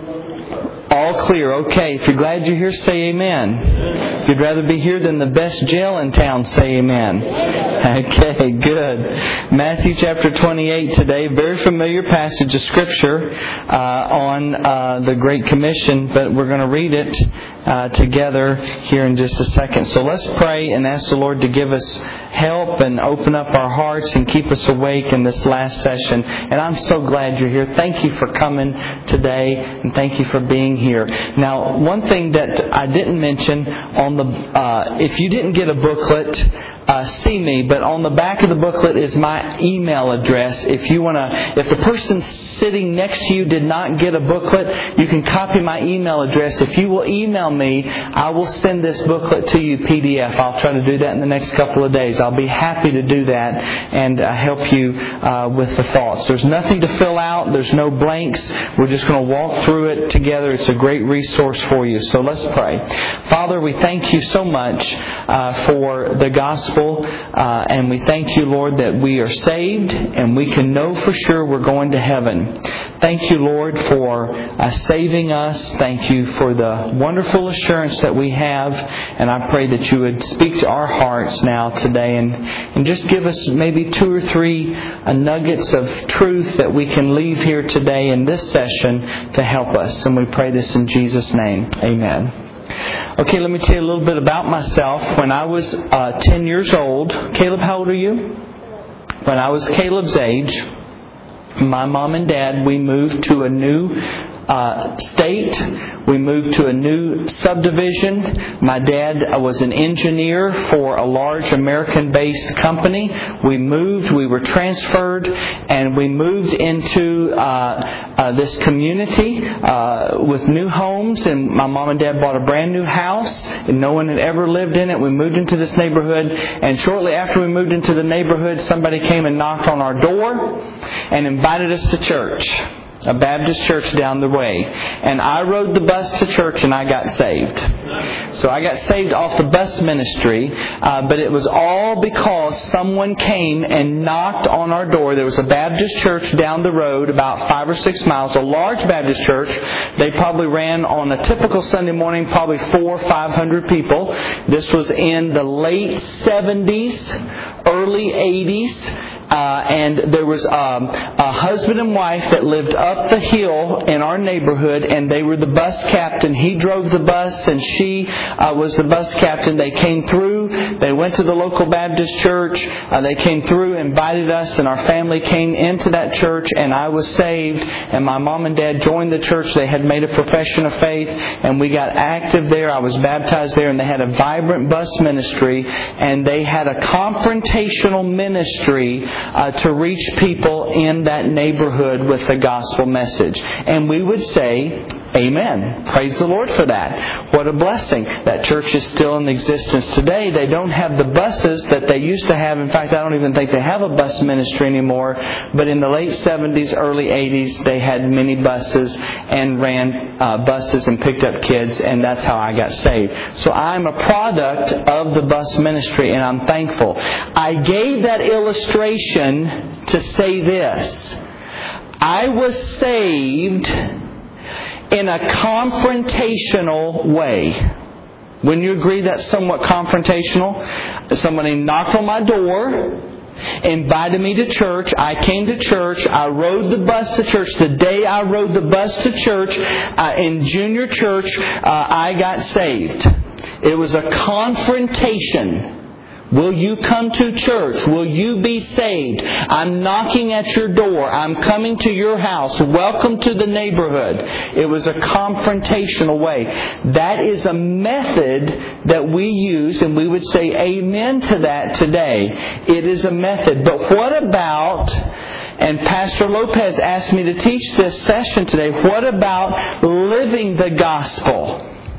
All clear. Okay. If you're glad you're here, say amen. If you'd rather be here than the best jail in town, say amen. Okay, good. Matthew chapter 28 today. Very familiar passage of Scripture on the Great Commission, but we're going to read it together here in just a second. So let's pray and ask the Lord to give us help and open up our hearts and keep us awake in this last session. And I'm so glad you're here. Thank you for coming today, and thank you for being here. Now, one thing that I didn't mention on the if you didn't get a booklet, see me, but on the back of the booklet is my email address. If the person sitting next to you did not get a booklet, you can copy my email address. If you will email me, I will send this booklet to you PDF. I'll try to do that in the next couple of days. I'll be happy to do that and help you with the thoughts. There's nothing to fill out. There's no blanks. We're just going to walk through it together. It's a great resource for you. So let's pray. Father, we thank you so much for the gospel, and we thank you, Lord, that we are saved and we can know for sure we're going to heaven. Thank you, Lord, for saving us. Thank you for the wonderful assurance that we have. And I pray that you would speak to our hearts now today and just give us maybe 2 or 3 nuggets of truth that we can leave here today in this session to help us. And we pray this in Jesus' name. Amen. Okay, let me tell you a little bit about myself. When I was 10 years old, Caleb, how old are you? When I was Caleb's age, my mom and dad, we moved to a new state. We moved to a new subdivision. My dad was an engineer for a large American-based company. We were transferred, and we moved into this community with new homes. And my mom and dad bought a brand new house, and no one had ever lived in it. We moved into this neighborhood, and shortly after we moved into the neighborhood, somebody came and knocked on our door and invited us to church. A Baptist church down the way. And I rode the bus to church and I got saved. So I got saved off the bus ministry, but it was all because someone came and knocked on our door. There was a Baptist church down the road about 5 or 6 miles, a large Baptist church. They probably ran on a typical Sunday morning, probably 400 or 500 people. This was in the late 70s, early 80s. And there was a husband and wife that lived up the hill in our neighborhood, and they were the bus captain. He drove the bus, and she was the bus captain. They came through. They went to the local Baptist church. They came through, invited us, and our family came into that church, and I was saved. And my mom and dad joined the church. They had made a profession of faith, and we got active there. I was baptized there, and they had a vibrant bus ministry, and they had a confrontational ministry to reach people in that neighborhood with the gospel message. And we would say, amen. Praise the Lord for that. What a blessing. That church is still in existence today. They don't have the buses that they used to have. In fact, I don't even think they have a bus ministry anymore. But in the late 70s, early 80s, they had many buses and ran buses and picked up kids. And that's how I got saved. So I'm a product of the bus ministry, and I'm thankful. I gave that illustration to say this. I was saved in a confrontational way. Wouldn't you agree that's somewhat confrontational? Somebody knocked on my door, invited me to church. I came to church. I rode the bus to church. The day I rode the bus to church, in junior church, I got saved. It was a confrontation. Will you come to church? Will you be saved? I'm knocking at your door. I'm coming to your house. Welcome to the neighborhood. It was a confrontational way. That is a method that we use, and we would say amen to that today. It is a method. But what about, and Pastor Lopez asked me to teach this session today, what about living the gospel?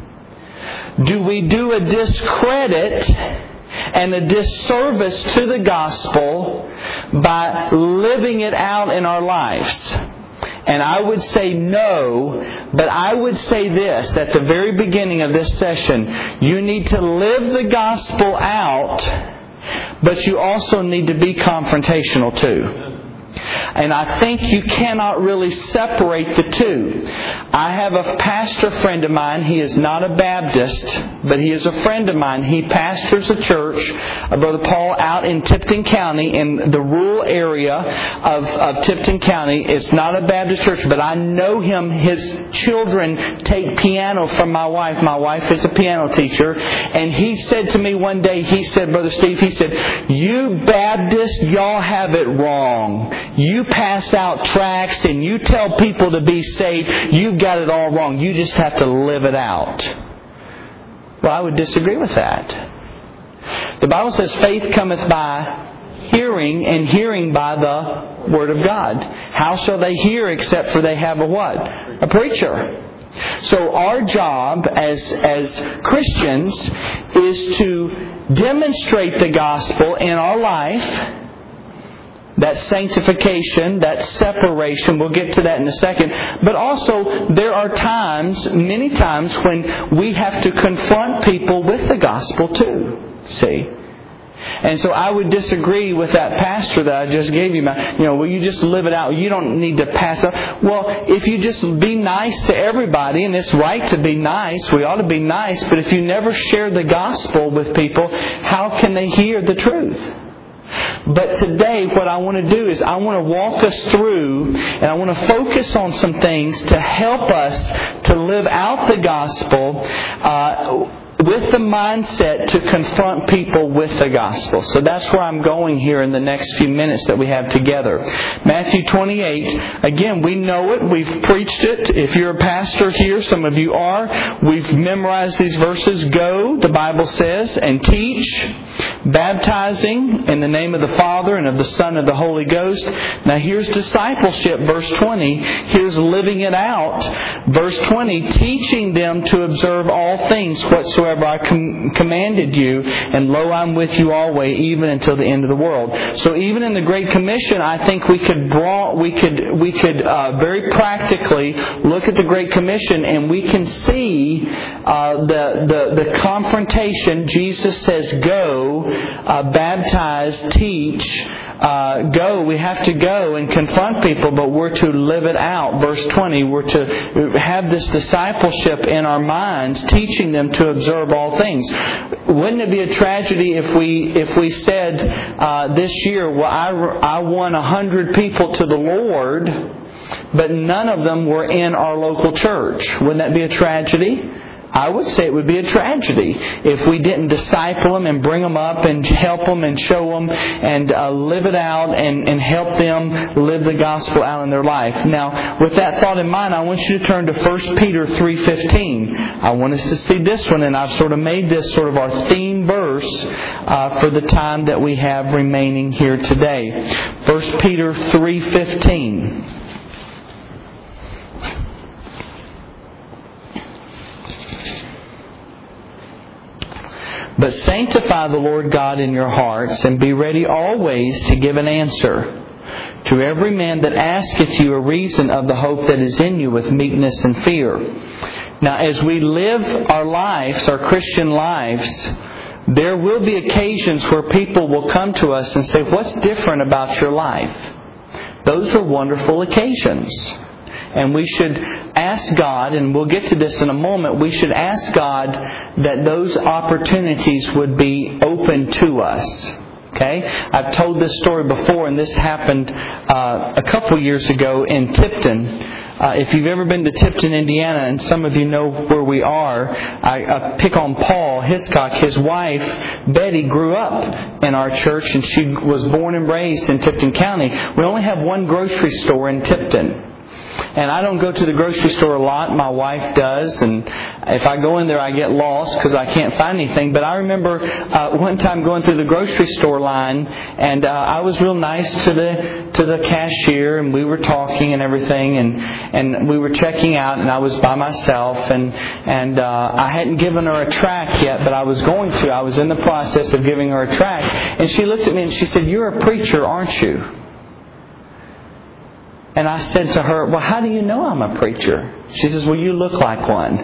Do we do a discredit and a disservice to the gospel by living it out in our lives? And I would say no, but I would say this at the very beginning of this session. You need to live the gospel out, but you also need to be confrontational too. And I think you cannot really separate the two. I have a pastor friend of mine. He is not a Baptist, but he is a friend of mine. He pastors a church, Brother Paul, out in Tipton County, in the rural area of Tipton County. It's not a Baptist church, but I know him. His children take piano from my wife. My wife is a piano teacher. And he said to me one day, he said, Brother Steve, he said, "You Baptists, y'all have it wrong. You pass out tracts and you tell people to be saved. You've got it all wrong. You just have to live it out." Well, I would disagree with that. The Bible says faith cometh by hearing, and hearing by the Word of God. How shall they hear except for they have a what? A preacher. So our job as Christians is to demonstrate the gospel in our life. That sanctification, that separation, we'll get to that in a second. But also, there are times, many times, when we have to confront people with the gospel too. See? And so I would disagree with that pastor that I just gave you. Well, you just live it out. You don't need to pass up. Well, if you just be nice to everybody, and it's right to be nice, we ought to be nice, but if you never share the gospel with people, how can they hear the truth? But today, what I want to do is I want to walk us through, and I want to focus on some things to help us to live out the gospel with the mindset to confront people with the gospel. So that's where I'm going here in the next few minutes that we have together. Matthew 28, again, we know it. We've preached it. If you're a pastor here, some of you are. We've memorized these verses. Go, the Bible says, and teach, baptizing in the name of the Father and of the Son and of the Holy Ghost. Now here's discipleship, verse 20. Here's living it out. Verse 20, teaching them to observe all things whatsoever I commanded you, and lo, I'm with you always, even until the end of the world. So even in the Great Commission, I think we could very practically look at the Great Commission, and we can see the confrontation. Jesus says, "Go, baptize, teach." Go. We have to go and confront people, but we're to live it out. Verse 20, we're to have this discipleship in our minds, teaching them to observe all things. Wouldn't it be a tragedy if we said this year, well, I won 100 people to the Lord, but none of them were in our local church? Wouldn't that be a tragedy? I would say it would be a tragedy if we didn't disciple them and bring them up and help them and show them and live it out and help them live the gospel out in their life. Now, with that thought in mind, I want you to turn to 1 Peter 3:15. I want us to see this one, and I've sort of made this sort of our theme verse for the time that we have remaining here today. 1 Peter 3:15. But sanctify the Lord God in your hearts, and be ready always to give an answer to every man that asketh you a reason of the hope that is in you with meekness and fear. Now, as we live our lives, our Christian lives, there will be occasions where people will come to us and say, "What's different about your life?" Those are wonderful occasions. And we should ask God, and we'll get to this in a moment, we should ask God that those opportunities would be open to us. Okay? I've told this story before, and this happened a couple years ago in Tipton. If you've ever been to Tipton, Indiana, and some of you know where we are, I pick on Paul Hiscock. His wife, Betty, grew up in our church, and she was born and raised in Tipton County. We only have one grocery store in Tipton. And I don't go to the grocery store a lot. My wife does. And if I go in there, I get lost because I can't find anything. But I remember one time going through the grocery store line, and I was real nice to the cashier, and we were talking and everything, and we were checking out, and I was by myself, and I hadn't given her a tract yet, but I was going to. I was in the process of giving her a tract. And she looked at me and she said, "You're a preacher, aren't you?" And I said to her, "Well, how do you know I'm a preacher?" She says, "Well, you look like one."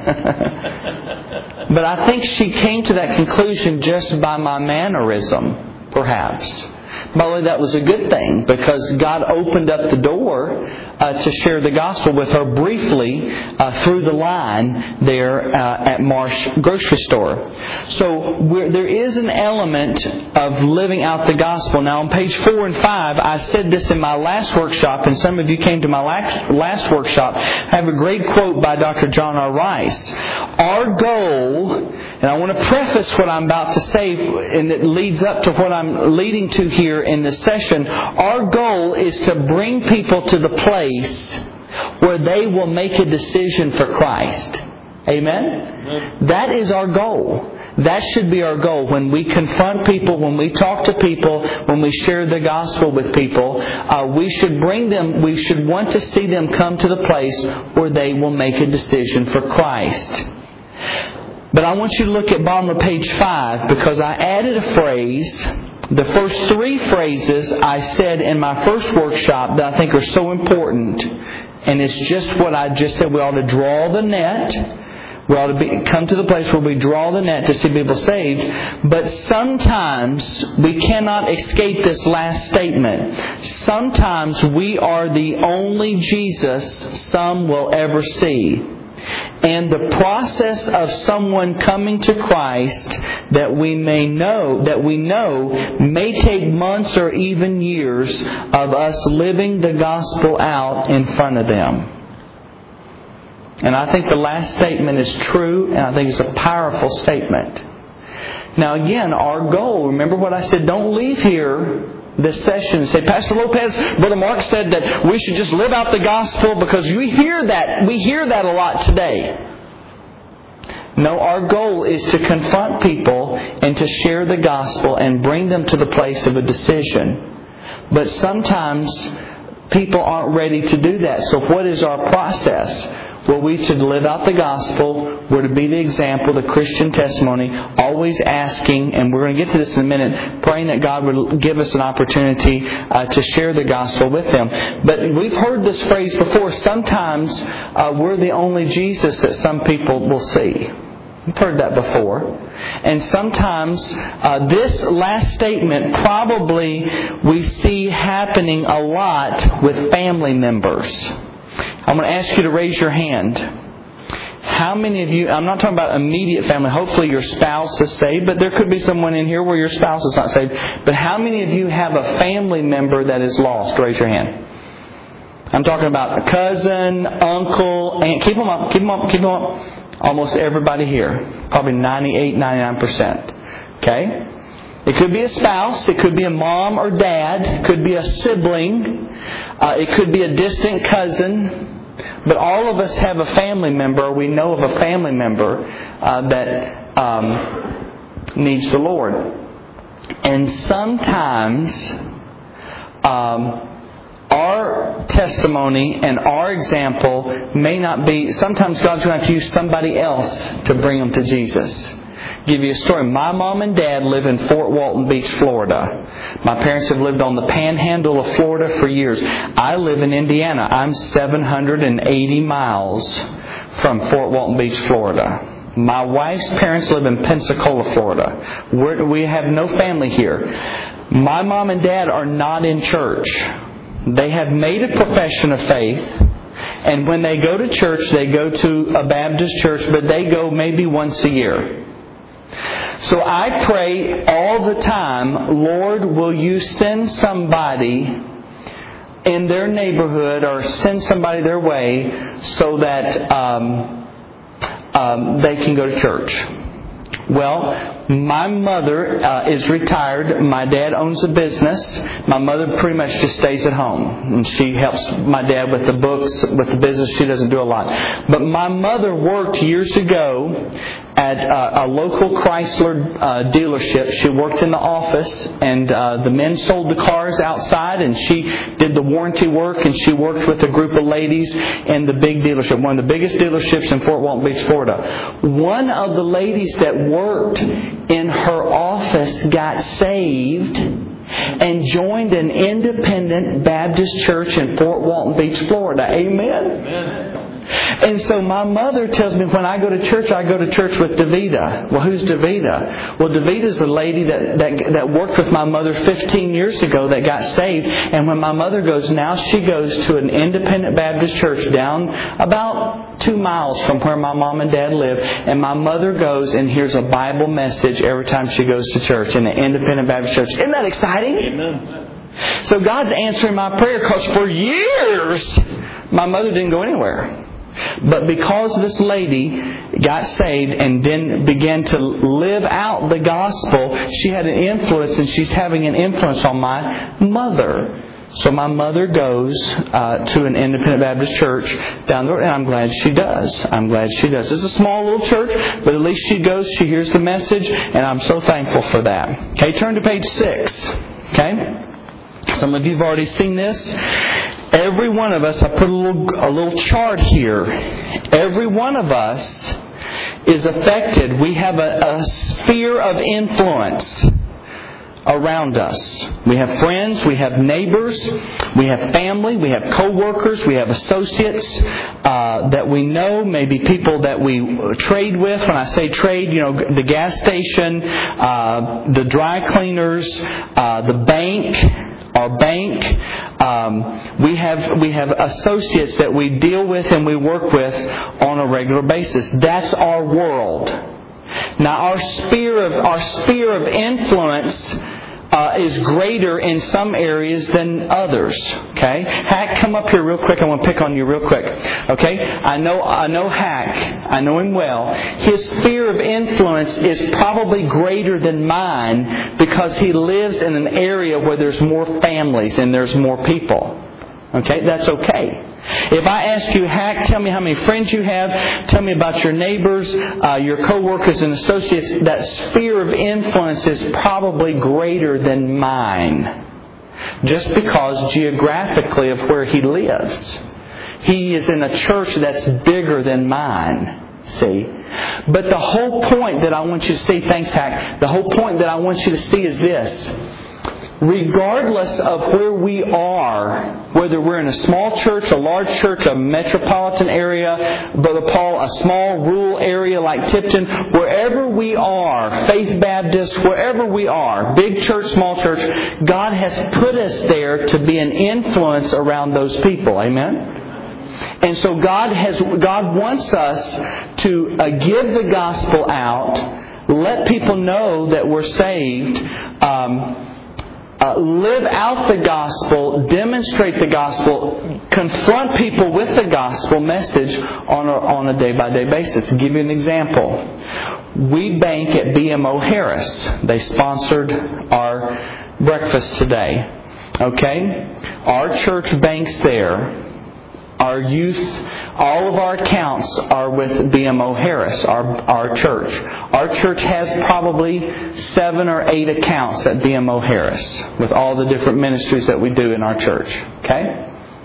But I think she came to that conclusion just by my mannerism, perhaps. By the way, that was a good thing because God opened up the door to share the gospel with her briefly through the line there at Marsh Grocery Store. So there is an element of living out the gospel. Now on page 4 and 5, I said this in my last workshop, and some of you came to my last workshop. I have a great quote by Dr. John R. Rice. Our goal, and I want to preface what I'm about to say, and it leads up to what I'm leading to here in this session. Our goal is to bring people to the place where they will make a decision for Christ. Amen? That is our goal. That should be our goal. When we confront people, when we talk to people, when we share the gospel with people, we should want to see them come to the place where they will make a decision for Christ. But I want you to look at bottom of page 5 because I added a phrase. The first 3 phrases I said in my first workshop that I think are so important. And it's just what I just said. We ought to draw the net. We ought to come to the place where we draw the net to see people saved. But sometimes we cannot escape this last statement. Sometimes we are the only Jesus some will ever see. And the process of someone coming to Christ that we know may take months or even years of us living the gospel out in front of them. And I think the last statement is true, and I think it's a powerful statement. Now again, our goal, remember what I said, don't leave here this session and say, Pastor Lopez, Brother Mark said that we should just live out the gospel, because we hear that a lot today. No, our goal is to confront people and to share the gospel and bring them to the place of a decision. But sometimes people aren't ready to do that. So what is our process? Well, we should live out the gospel. We're to be the example, the Christian testimony, always asking, and we're going to get to this in a minute, praying that God would give us an opportunity to share the gospel with them. But we've heard this phrase before. Sometimes we're the only Jesus that some people will see. We've heard that before. And sometimes this last statement probably we see happening a lot with family members. I'm going to ask you to raise your hand. How many of you, I'm not talking about immediate family, hopefully your spouse is saved, but there could be someone in here where your spouse is not saved. But how many of you have a family member that is lost? Raise your hand. I'm talking about a cousin, uncle, aunt. Keep them up. Almost everybody here. Probably 98, 99%. Okay? It could be a spouse. It could be a mom or dad. It could be a sibling. It could be a distant cousin. But all of us have a family member, or we know of a family member that needs the Lord. And sometimes our testimony and our example may not be... Sometimes God's going to have to use somebody else to bring them to Jesus. Give you a story. My mom and dad live in Fort Walton Beach, Florida. My parents have lived on the panhandle of Florida for years. I live in Indiana. I'm 780 miles from Fort Walton Beach, Florida. My wife's parents live in Pensacola, Florida. We have no family here. My mom and dad are not in church. They have made a profession of faith. And when they go to church, they go to a Baptist church, but they go maybe once a year. So I pray all the time, Lord, will you send somebody in their neighborhood or send somebody their way so that they can go to church. Well, my mother is retired. My dad owns a business. My mother pretty much just stays at home. And she helps my dad with the books, with the business. She doesn't do a lot. But my mother worked years ago at a local Chrysler dealership. She worked in the office, and the men sold the cars outside, and she did the warranty work, and she worked with a group of ladies in the big dealership, one of the biggest dealerships in Fort Walton Beach, Florida. One of the ladies that worked in her office got saved and joined an independent Baptist church in Fort Walton Beach, Florida. Amen? Amen. And so my mother tells me when I go to church with Davida. Well, who's Davida? Well, Davita's a lady that worked with my mother 15 years ago that got saved. And when my mother goes now, she goes to an independent Baptist church down about 2 miles from where my mom and dad live. And my mother goes and hears a Bible message every time she goes to church in an independent Baptist church. Isn't that exciting? Amen. So God's answering my prayer because for years my mother didn't go anywhere. But because this lady got saved and then began to live out the gospel, she had an influence, and she's having an influence on my mother. So my mother goes to an independent Baptist church down the road, and I'm glad she does. It's a small little church, but at least she goes, she hears the message, and I'm so thankful for that. Okay, turn to page 6. Okay? Some of you have already seen this. Every one of us, I put a little chart here. Every one of us is affected. We have a sphere of influence around us. We have friends, we have neighbors, we have family, we have co-workers, we have associates that we know, maybe people that we trade with. When I say trade, the gas station, the dry cleaners, the bank, our bank. We have associates that we deal with and we work with on a regular basis. That's our world. Now, our sphere of influence is greater in some areas than others. Okay, Hack, come up here real quick. I want to pick on you real quick. Okay, I know Hack. I know him well. His sphere of influence is probably greater than mine because he lives in an area where there's more families and there's more people. Okay, that's okay. If I ask you, Hack, tell me how many friends you have, tell me about your neighbors, your co-workers and associates, that sphere of influence is probably greater than mine. Just because geographically of where he lives. He is in a church that's bigger than mine. See? But the whole point that I want you to see, thanks Hack, the whole point that I want you to see is this. Regardless of where we are, whether we're in a small church, a large church, a metropolitan area, Brother Paul, a small rural area like Tipton, wherever we are, Faith Baptist, wherever we are, big church, small church, God has put us there to be an influence around those people. Amen? And so God wants us to give the gospel out, let people know that we're saved, live out the gospel, demonstrate the gospel, confront people with the gospel message on a day-by-day basis. To give you an example, we bank at BMO Harris. They sponsored our breakfast today. Okay? Our church banks there. Our youth, all of our accounts are with BMO Harris, our church. Our church has probably 7 or 8 accounts at BMO Harris with all the different ministries that we do in our church. Okay?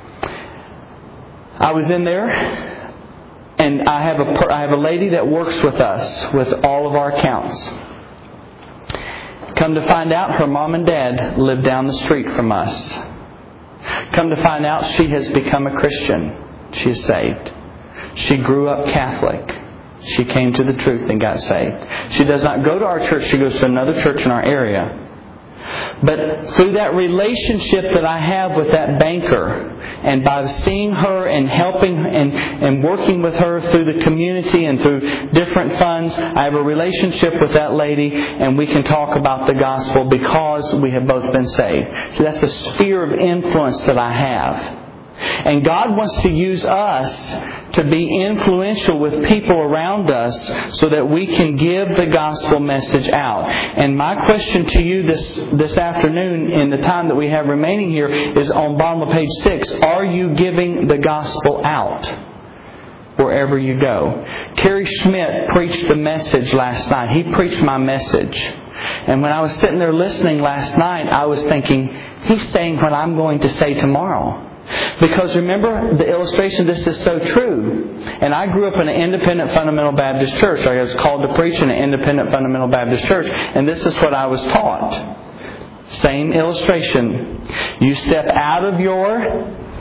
I was in there, and I have a lady that works with us with all of our accounts. Come to find out, her mom and dad live down the street from us. Come to find out, she has become a Christian. She is saved. She grew up Catholic. She came to the truth and got saved. She does not go to our church. She goes to another church in our area. But through that relationship that I have with that banker, and by seeing her and helping and working with her through the community and through different funds, I have a relationship with that lady, and we can talk about the gospel because we have both been saved. So that's a sphere of influence that I have. And God wants to use us to be influential with people around us so that we can give the gospel message out. And my question to you this afternoon in the time that we have remaining here is on bottom of page 6. Are you giving the gospel out wherever you go? Kerry Schmidt preached the message last night. He preached my message. And when I was sitting there listening last night, I was thinking, he's saying what I'm going to say tomorrow. Because remember the illustration, this is so true. And I grew up in an independent fundamental Baptist church. I was called to preach in an independent fundamental Baptist church. And this is what I was taught. Same illustration. You step out of your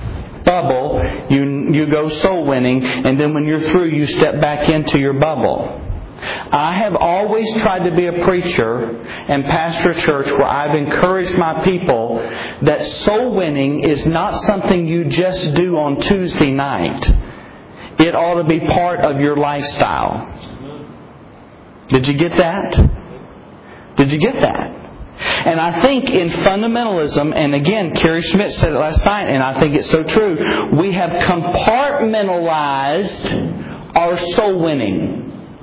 bubble, you go soul winning, and then when you're through, you step back into your bubble. I have always tried to be a preacher and pastor a church where I've encouraged my people that soul winning is not something you just do on Tuesday night. It ought to be part of your lifestyle. Did you get that? Did you get that? And I think in fundamentalism, and again, Carrie Schmidt said it last night, and I think it's so true, we have compartmentalized our soul winning.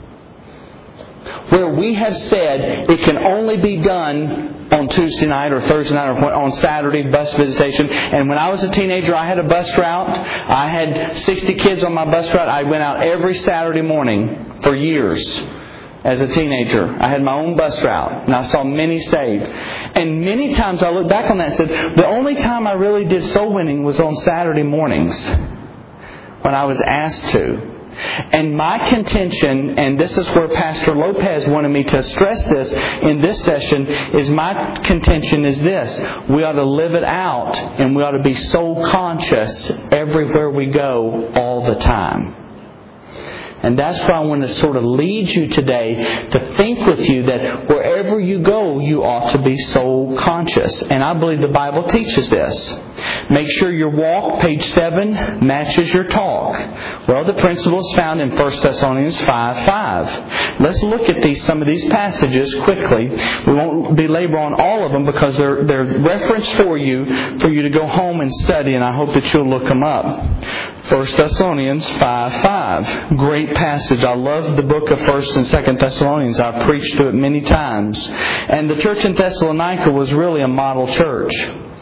Where we have said it can only be done on Tuesday night or Thursday night or on Saturday, bus visitation. And when I was a teenager, I had a bus route. I had 60 kids on my bus route. I went out every Saturday morning for years as a teenager. I had my own bus route, and I saw many saved. And many times I look back on that and said, the only time I really did soul winning was on Saturday mornings when I was asked to. And my contention, and this is where Pastor Lopez wanted me to stress this in this session, is my contention is this: we ought to live it out, and we ought to be soul conscious everywhere we go all the time. And that's why I want to sort of lead you today to think with you that wherever you go, you ought to be soul conscious. And I believe the Bible teaches this. Make sure your walk, page 7, matches your talk. Well, the principle is found in 1 Thessalonians 5:5. Let's look at some of these passages quickly. We won't belabor on all of them because they're referenced for you to go home and study, and I hope that you'll look them up. 1 Thessalonians 5:5. Great passage. I love the book of 1 and 2 Thessalonians. I've preached to it many times. And the church in Thessalonica was really a model church.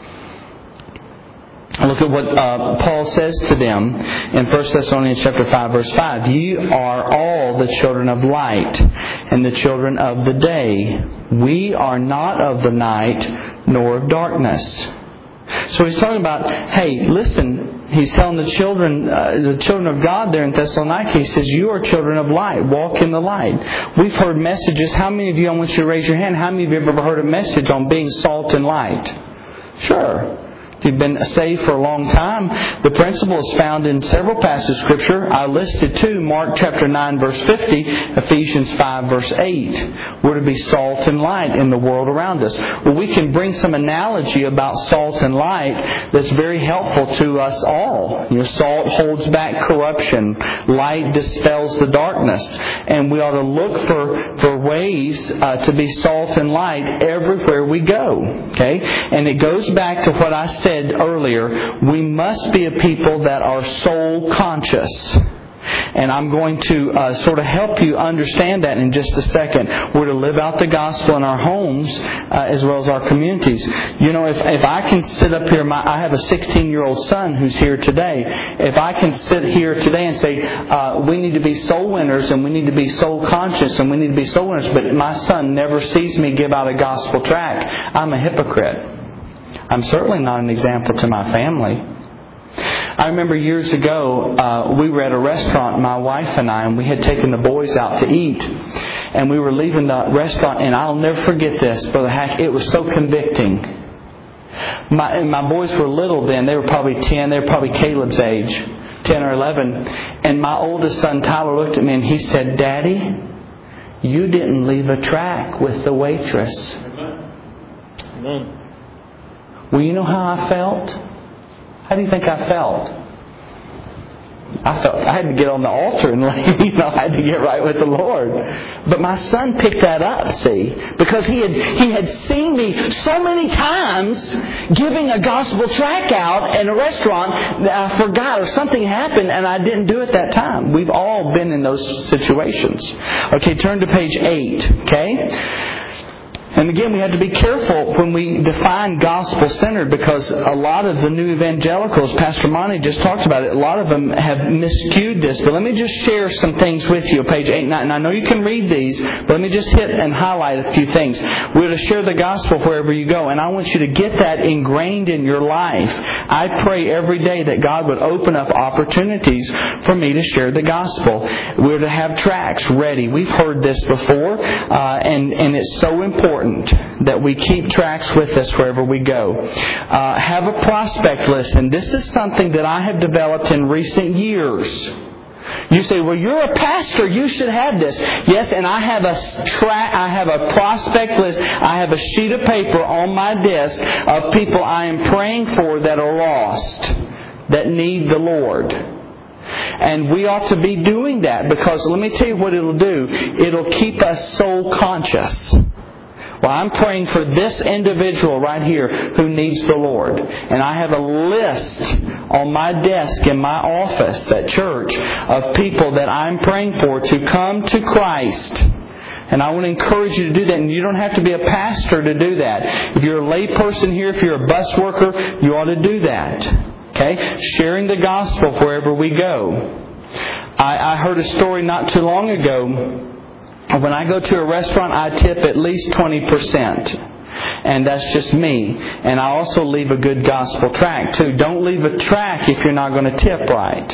Look at what Paul says to them in 1 Thessalonians chapter 5, verse 5. Ye are all the children of light and the children of the day. We are not of the night nor of darkness. So he's talking about, hey, listen, he's telling the children of God there in Thessalonica, he says, you are children of light. Walk in the light. We've heard messages. How many of you, I want you to raise your hand, how many of you have ever heard a message on being salt and light? Sure. If you've been saved for a long time, the principle is found in several passages of Scripture. I listed 2, Mark chapter 9, verse 50, Ephesians 5, verse 8. We're to be salt and light in the world around us. Well, we can bring some analogy about salt and light that's very helpful to us all. Salt holds back corruption. Light dispels the darkness. And we ought to look for ways to be salt and light everywhere we go. Okay? And it goes back to what I said earlier, we must be a people that are soul conscious. And I'm going to sort of help you understand that in just a second. We're to live out the gospel in our homes as well as our communities. If I can sit up here, I have a 16-year-old son who's here today. If I can sit here today and say, we need to be soul winners and we need to be soul conscious and we need to be soul winners, but my son never sees me give out a gospel tract, I'm a hypocrite. I'm certainly not an example to my family. I remember years ago, we were at a restaurant, my wife and I, and we had taken the boys out to eat. And we were leaving the restaurant, and I'll never forget this, Brother Hack. It was so convicting. My boys were little then. They were probably 10. They were probably Caleb's age, 10 or 11. And my oldest son, Tyler, looked at me and he said, Daddy, you didn't leave a tract with the waitress. Amen. Well, you know how I felt? How do you think I felt? I had to get on the altar and I had to get right with the Lord. But my son picked that up, see, because he had seen me so many times giving a gospel tract out in a restaurant that I forgot or something happened and I didn't do it that time. We've all been in those situations. Okay, turn to page 8, okay? And again, we have to be careful when we define gospel-centered because a lot of the new evangelicals, Pastor Monty just talked about it, a lot of them have miscued this. But let me just share some things with you, page 8 and 9. And I know you can read these, but let me just hit and highlight a few things. We're to share the gospel wherever you go. And I want you to get that ingrained in your life. I pray every day that God would open up opportunities for me to share the gospel. We're to have tracts ready. We've heard this before, and it's so important. important that we keep tracks with us wherever we go. Have a prospect list, and this is something that I have developed in recent years. You say, well, you're a pastor, you should have this. Yes, and I have a prospect list. I have a sheet of paper on my desk of people I am praying for that are lost, that need the Lord. And we ought to be doing that, because let me tell you what it'll do. It'll keep us soul conscious. Well, I'm praying for this individual right here who needs the Lord. And I have a list on my desk in my office at church of people that I'm praying for to come to Christ. And I want to encourage you to do that. And you don't have to be a pastor to do that. If you're a lay person here, if you're a bus worker, you ought to do that. Okay? Sharing the gospel wherever we go. I heard a story not too long ago. When I go to a restaurant, I tip at least 20%. And that's just me. And I also leave a good gospel tract too. Don't leave a tract if you're not going to tip right.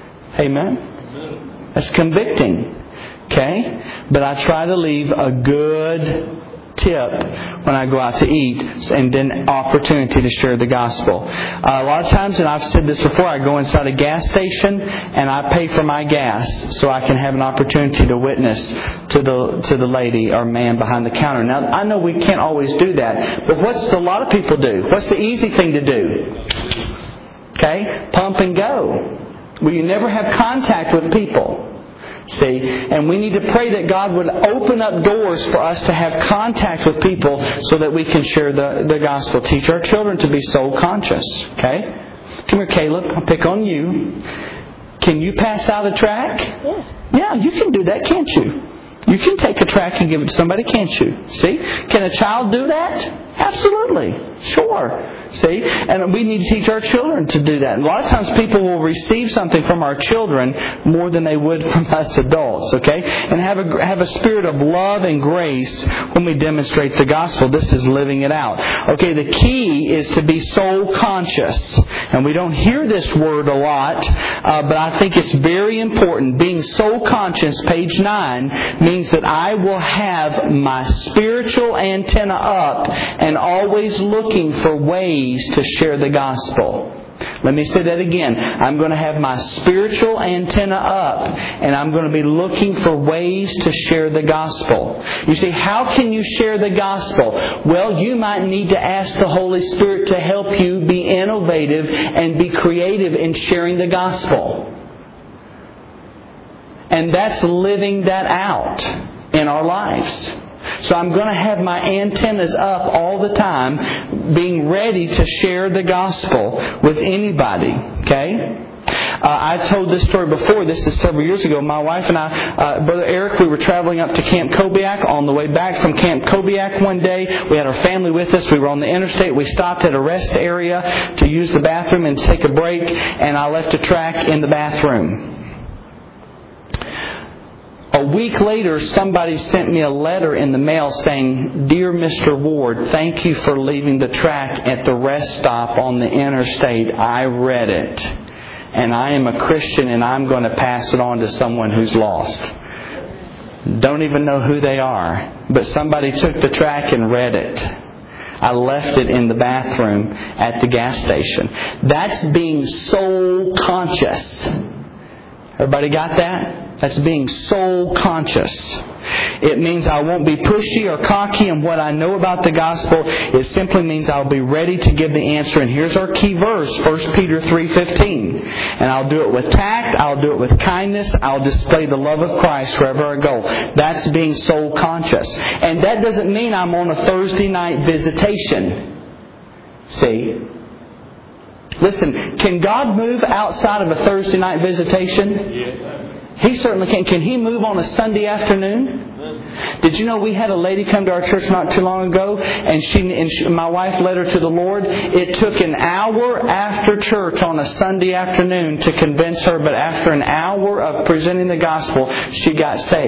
Amen? That's convicting. Okay? But I try to leave a good tip when I go out to eat, and then opportunity to share the gospel. A lot of times, and I've said this before, I go inside a gas station and I pay for my gas so I can have an opportunity to witness to the lady or man behind the counter. Now, I know we can't always do that, but what's a lot of people do? What's the easy thing to do? Okay? Pump and go. Well, you never have contact with people. See, and we need to pray that God would open up doors for us to have contact with people so that we can share the gospel. Teach our children to be soul conscious. Okay? Come here, Caleb. I'll pick on you. Can you pass out a tract? Yeah, you can do that, can't you? You can take a tract and give it to somebody, can't you? See? Can a child do that? Absolutely. Sure. See? And we need to teach our children to do that. And a lot of times people will receive something from our children more than they would from us adults. Okay? And have a spirit of love and grace when we demonstrate the gospel. This is living it out. Okay, the key is to be soul conscious. And we don't hear this word a lot, but I think it's very important. Being soul conscious, page 9, means that I will have my spiritual antenna up and always looking for ways to share the gospel. Let me say that again. I'm going to have my spiritual antenna up, and I'm going to be looking for ways to share the gospel. You see, how can you share the gospel? Well, you might need to ask the Holy Spirit to help you be innovative and be creative in sharing the gospel. And that's living that out in our lives. So I'm going to have my antennas up all the time, being ready to share the gospel with anybody. Okay? I told this story before. This is several years ago. My wife and I, Brother Eric, we were traveling up to Camp Kobiak. On the way back from Camp Kobiak one day, we had our family with us. We were on the interstate. We stopped at a rest area to use the bathroom and take a break, and I left a tract in the bathroom. A week later, somebody sent me a letter in the mail saying, "Dear Mr. Ward, thank you for leaving the tract at the rest stop on the interstate. I read it. And I am a Christian, and I'm going to pass it on to someone who's lost." Don't even know who they are. But somebody took the tract and read it. I left it in the bathroom at the gas station. That's being soul conscious. Everybody got that? That's being soul conscious. It means I won't be pushy or cocky in what I know about the gospel. It simply means I'll be ready to give the answer. And here's our key verse, 1 Peter 3:15. And I'll do it with tact. I'll do it with kindness. I'll display the love of Christ wherever I go. That's being soul conscious. And that doesn't mean I'm on a Thursday night visitation. See? Listen, can God move outside of a Thursday night visitation? Yeah. He certainly can. Can He move on a Sunday afternoon? Did you know we had a lady come to our church not too long ago, and my wife led her to the Lord? It took an hour after church on a Sunday afternoon to convince her, but after an hour of presenting the gospel, she got saved.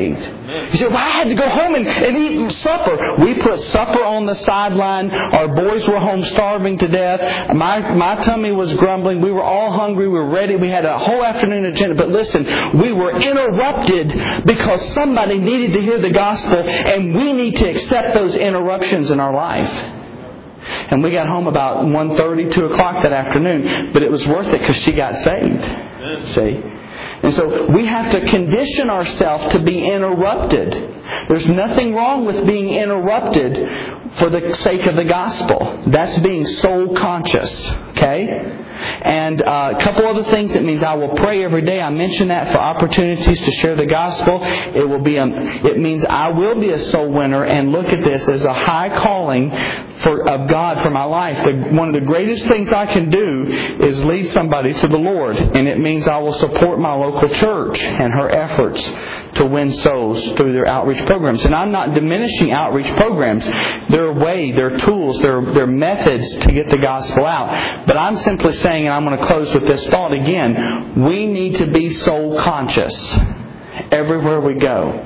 You say, well, I had to go home and eat supper. We put supper on the sideline. Our boys were home starving to death. My tummy was grumbling. We were all hungry. We were ready. We had a whole afternoon agenda. But listen, we were interrupted because somebody needed to hear the gospel, and we need to accept those interruptions in our life. And we got home about 1:30, 2 o'clock that afternoon. But it was worth it because she got saved. See? And so we have to condition ourselves to be interrupted. There's nothing wrong with being interrupted for the sake of the gospel. That's being soul conscious. Okay? And a couple other things. It means I will pray every day. I mentioned that for opportunities to share the gospel. It means I will be a soul winner and look at this as a high calling of God for my life. One of the greatest things I can do is lead somebody to the Lord. And it means I will support my local church and her efforts to win souls through their outreach programs. And I'm not diminishing outreach programs. They're a way, they're tools, they're methods to get the gospel out. But I'm simply saying, and I'm going to close with this thought again, we need to be soul conscious everywhere we go.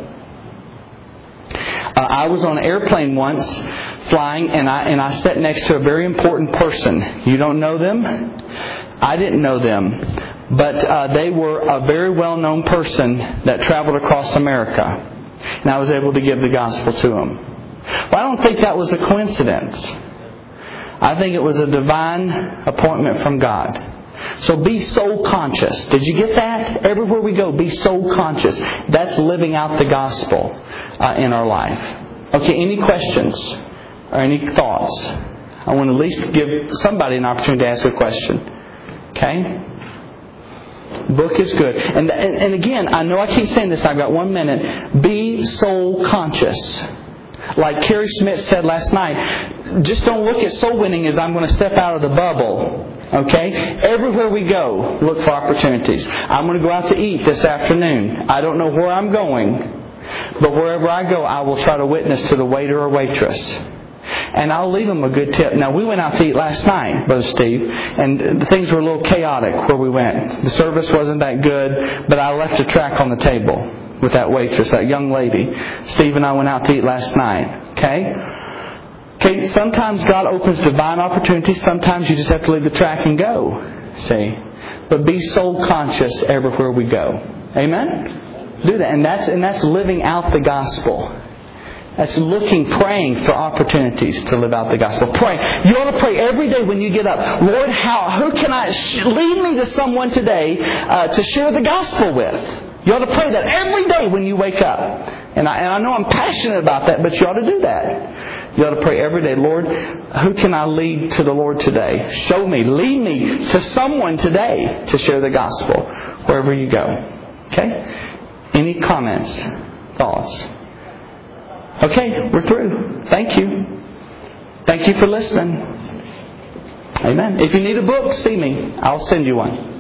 I was on an airplane once flying, and I sat next to a very important person. You don't know them? I didn't know them. But they were a very well-known person that traveled across America. And I was able to give the gospel to them. Well, I don't think that was a coincidence. I think it was a divine appointment from God. So be soul conscious. Did you get that? Everywhere we go, be soul conscious. That's living out the gospel in our life. Okay, any questions or any thoughts? I want to at least give somebody an opportunity to ask a question. Okay? Book is good. And again, I know I keep saying this. I've got 1 minute. Be soul conscious. Like Carrie Smith said last night, just don't look at soul winning as I'm going to step out of the bubble. Okay? Everywhere we go, look for opportunities. I'm going to go out to eat this afternoon. I don't know where I'm going, but wherever I go, I will try to witness to the waiter or waitress. And I'll leave them a good tip. Now, we went out to eat last night, Brother Steve, and things were a little chaotic where we went. The service wasn't that good, but I left a track on the table with that waitress, that young lady. Steve and I went out to eat last night. Okay, sometimes God opens divine opportunities. Sometimes you just have to leave the track and go. See? But be soul conscious everywhere we go. Amen? Do that. And that's living out the gospel. That's praying for opportunities to live out the gospel. Pray. You ought to pray every day when you get up. Lord, who can I lead me to someone today to share the gospel with? You ought to pray that every day when you wake up. And I know I'm passionate about that, but you ought to do that. You ought to pray every day, Lord, who can I lead to the Lord today? Show me, lead me to someone today to share the gospel wherever you go. Okay? Any comments, thoughts? Okay, we're through. Thank you. Thank you for listening. Amen. If you need a book, see me. I'll send you one.